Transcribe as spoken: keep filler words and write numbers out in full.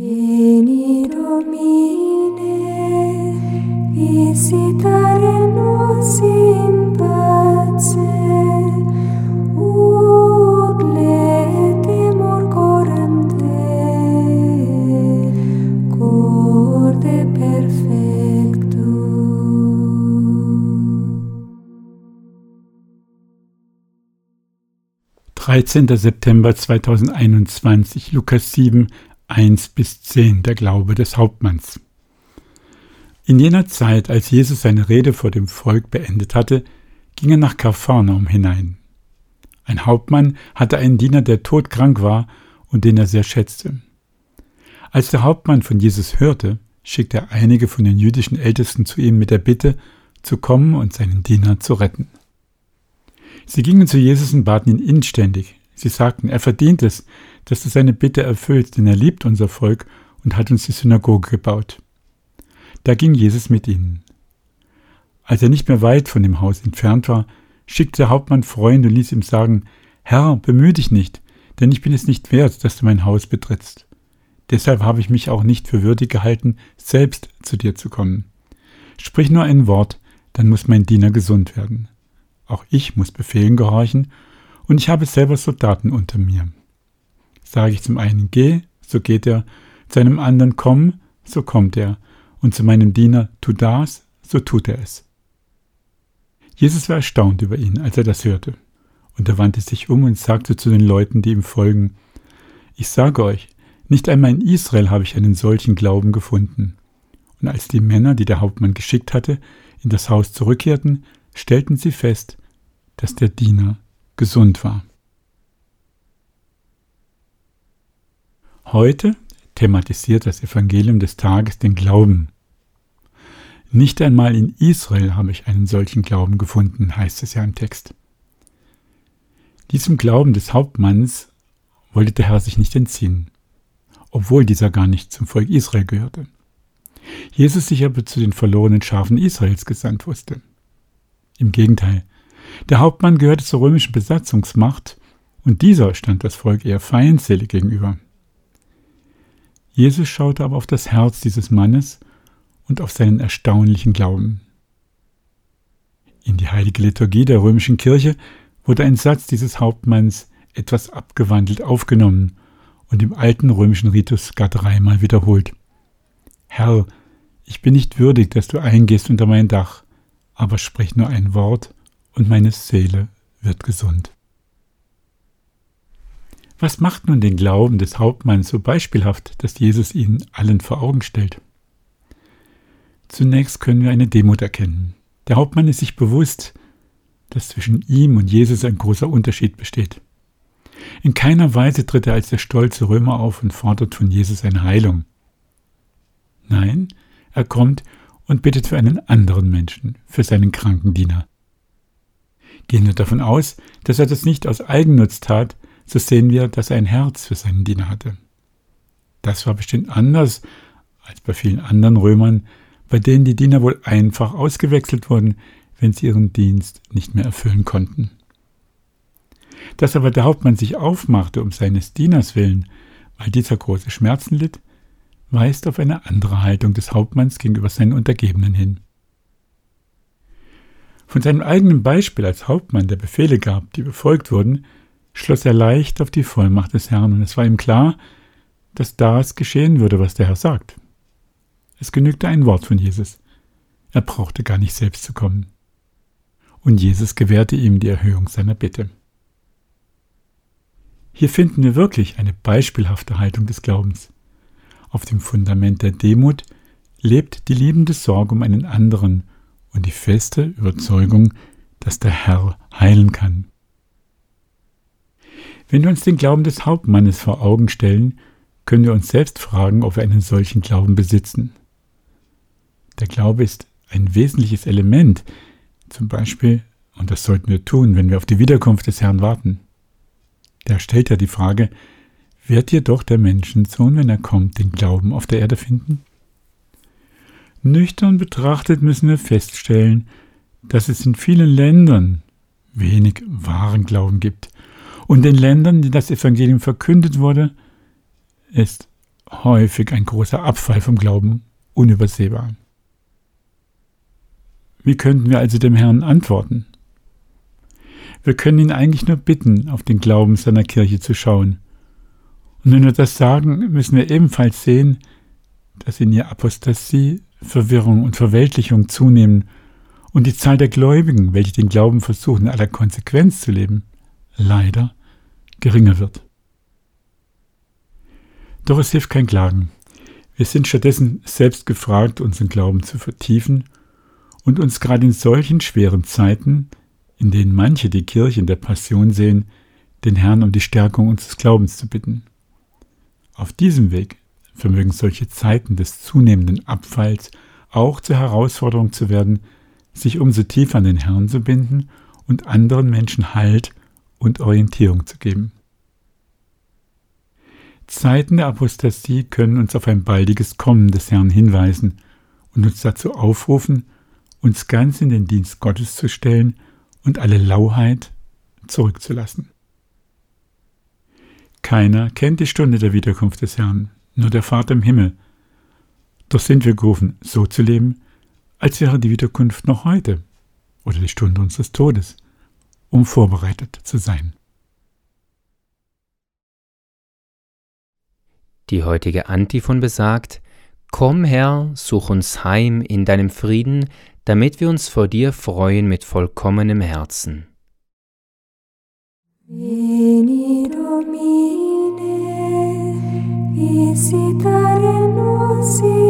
Veni Domine, visitare nos in pace, ut letemur corem te, corde perfectum. dreizehnter September zweitausendeinundzwanzig, Lukas sieben, eins bis zehn, der Glaube des Hauptmanns. In jener Zeit, als Jesus seine Rede vor dem Volk beendet hatte, ging er nach Kapharnaum hinein. Ein Hauptmann hatte einen Diener, der todkrank war und den er sehr schätzte. Als der Hauptmann von Jesus hörte, schickte er einige von den jüdischen Ältesten zu ihm mit der Bitte, zu kommen und seinen Diener zu retten. Sie gingen zu Jesus und baten ihn inständig. Sie sagten, er verdient es, dass du seine Bitte erfüllst, denn er liebt unser Volk und hat uns die Synagoge gebaut. Da ging Jesus mit ihnen. Als er nicht mehr weit von dem Haus entfernt war, schickte der Hauptmann Freunde und ließ ihm sagen, Herr, bemühe dich nicht, denn ich bin es nicht wert, dass du mein Haus betrittst. Deshalb habe ich mich auch nicht für würdig gehalten, selbst zu dir zu kommen. Sprich nur ein Wort, dann muss mein Diener gesund werden. Auch ich muss Befehlen gehorchen, und ich habe selber Soldaten unter mir. Sage ich zum einen, geh, so geht er, zu einem anderen, komm, so kommt er, und zu meinem Diener, tu das, so tut er es. Jesus war erstaunt über ihn, als er das hörte, und er wandte sich um und sagte zu den Leuten, die ihm folgen, ich sage euch, nicht einmal in Israel habe ich einen solchen Glauben gefunden. Und als die Männer, die der Hauptmann geschickt hatte, in das Haus zurückkehrten, stellten sie fest, dass der Diener gesund war. Heute thematisiert das Evangelium des Tages den Glauben. Nicht einmal in Israel habe ich einen solchen Glauben gefunden, heißt es ja im Text. Diesem Glauben des Hauptmanns wollte der Herr sich nicht entziehen, obwohl dieser gar nicht zum Volk Israel gehörte. Jesus sich aber zu den verlorenen Schafen Israels gesandt wusste. Im Gegenteil, der Hauptmann gehörte zur römischen Besatzungsmacht und dieser stand das Volk eher feindselig gegenüber. Jesus schaute aber auf das Herz dieses Mannes und auf seinen erstaunlichen Glauben. In die heilige Liturgie der römischen Kirche wurde ein Satz dieses Hauptmanns etwas abgewandelt aufgenommen und im alten römischen Ritus gar dreimal wiederholt. Herr, ich bin nicht würdig, dass du eingehst unter mein Dach, aber sprich nur ein Wort und meine Seele wird gesund. Was macht nun den Glauben des Hauptmanns so beispielhaft, dass Jesus ihn allen vor Augen stellt? Zunächst können wir eine Demut erkennen. Der Hauptmann ist sich bewusst, dass zwischen ihm und Jesus ein großer Unterschied besteht. In keiner Weise tritt er als der stolze Römer auf und fordert von Jesus eine Heilung. Nein, er kommt und bittet für einen anderen Menschen, für seinen kranken Diener. Gehen wir davon aus, dass er das nicht aus Eigennutz tat, so sehen wir, dass er ein Herz für seinen Diener hatte. Das war bestimmt anders als bei vielen anderen Römern, bei denen die Diener wohl einfach ausgewechselt wurden, wenn sie ihren Dienst nicht mehr erfüllen konnten. Dass aber der Hauptmann sich aufmachte um seines Dieners willen, weil dieser große Schmerzen litt, weist auf eine andere Haltung des Hauptmanns gegenüber seinen Untergebenen hin. Von seinem eigenen Beispiel als Hauptmann, der Befehle gab, die befolgt wurden, schloss er leicht auf die Vollmacht des Herrn, und es war ihm klar, dass das geschehen würde, was der Herr sagt. Es genügte ein Wort von Jesus. Er brauchte gar nicht selbst zu kommen. Und Jesus gewährte ihm die Erhöhung seiner Bitte. Hier finden wir wirklich eine beispielhafte Haltung des Glaubens. Auf dem Fundament der Demut lebt die liebende Sorge um einen anderen und die feste Überzeugung, dass der Herr heilen kann. Wenn wir uns den Glauben des Hauptmannes vor Augen stellen, können wir uns selbst fragen, ob wir einen solchen Glauben besitzen. Der Glaube ist ein wesentliches Element, zum Beispiel, und das sollten wir tun, wenn wir auf die Wiederkunft des Herrn warten. Der stellt ja die Frage, wird jedoch der Menschensohn, wenn er kommt, den Glauben auf der Erde finden? Nüchtern betrachtet müssen wir feststellen, dass es in vielen Ländern wenig wahren Glauben gibt. Und in Ländern, in denen das Evangelium verkündet wurde, ist häufig ein großer Abfall vom Glauben, unübersehbar. Wie könnten wir also dem Herrn antworten? Wir können ihn eigentlich nur bitten, auf den Glauben seiner Kirche zu schauen. Und wenn wir das sagen, müssen wir ebenfalls sehen, dass in ihr Apostasie, Verwirrung und Verweltlichung zunehmen und die Zahl der Gläubigen, welche den Glauben versuchen, in aller Konsequenz zu leben, leider geringer wird. Doch es hilft kein Klagen. Wir sind stattdessen selbst gefragt, unseren Glauben zu vertiefen und uns gerade in solchen schweren Zeiten, in denen manche die Kirche in der Passion sehen, den Herrn um die Stärkung unseres Glaubens zu bitten. Auf diesem Weg vermögen solche Zeiten des zunehmenden Abfalls auch zur Herausforderung zu werden, sich umso tiefer an den Herrn zu binden und anderen Menschen Halt und Orientierung zu geben. Zeiten der Apostasie können uns auf ein baldiges Kommen des Herrn hinweisen und uns dazu aufrufen, uns ganz in den Dienst Gottes zu stellen und alle Lauheit zurückzulassen. Keiner kennt die Stunde der Wiederkunft des Herrn, nur der Vater im Himmel. Doch sind wir gerufen, so zu leben, als wäre die Wiederkunft noch heute oder die Stunde unseres Todes, um vorbereitet zu sein. Die heutige Antiphon besagt: Komm, Herr, such uns heim in deinem Frieden, damit wir uns vor dir freuen mit vollkommenem Herzen. Veni Domine, visitare nos